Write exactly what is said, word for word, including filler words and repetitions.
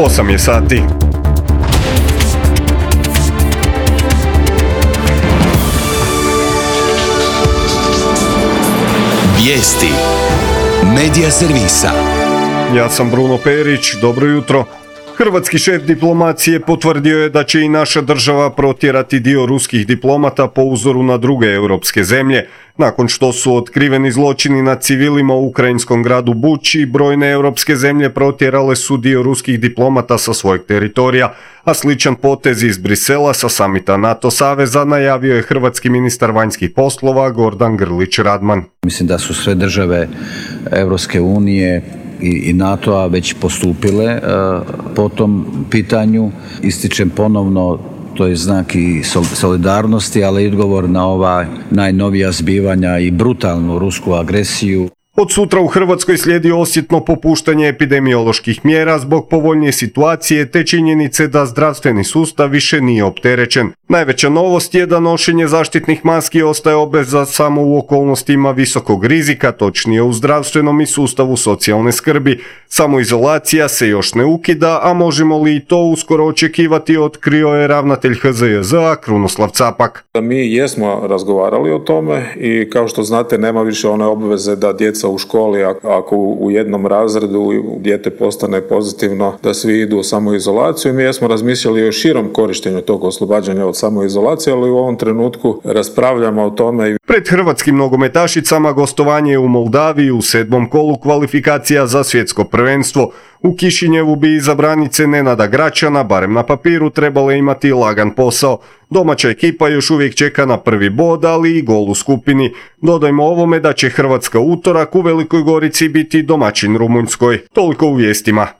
osam je sati. Vijesti Medija servisa. Ja sam Bruno Perić, dobro jutro. Hrvatski šef diplomacije potvrdio je da će i naša država protjerati dio ruskih diplomata po uzoru na druge europske zemlje. Nakon što su otkriveni zločini nad civilima u ukrajinskom gradu Buči, brojne europske zemlje protjerale su dio ruskih diplomata sa svojeg teritorija, a sličan potez iz Brisela sa samita NATO saveza najavio je hrvatski ministar vanjskih poslova Gordan Grlić Radman. Mislim da su sve države Europske unije i NATO-a već postupile po tom pitanju. Ističem ponovno, to je znak i solidarnosti, ali i odgovor na ova najnovija zbivanja i brutalnu rusku agresiju. Od sutra u Hrvatskoj slijedi osjetno popuštanje epidemioloških mjera zbog povoljnije situacije te činjenice da zdravstveni sustav više nije opterećen. Najveća novost je da nošenje zaštitnih maski ostaje obveza samo u okolnostima visokog rizika, točnije u zdravstvenom i sustavu socijalne skrbi. Samoizolacija se još ne ukida, a možemo li i to uskoro očekivati, otkrio je ravnatelj H Z J Z-a Krunoslav Capak. Mi jesmo razgovarali o tome i kao što znate nema više one obveze da djeca u školi, ako u jednom razredu dijete postane pozitivno, da svi idu u samoizolaciju. Mi jesmo razmišljali o širom korištenju tog oslobađanja od samoizolacije, ali u ovom trenutku raspravljamo o tome. Pred hrvatskim nogometašicama gostovanje je u Moldaviji u sedmom kolu kvalifikacija za svjetsko prvenstvo. U Kišinjevu bi izabranice Nenada Gračana, barem na papiru, trebale imati lagan posao. Domaća ekipa još uvijek čeka na prvi bod, ali i gol u skupini. Dodajmo ovome da će Hrvatska utorak u Velikoj Gorici biti domaćin Rumunjskoj. Toliko u vijestima.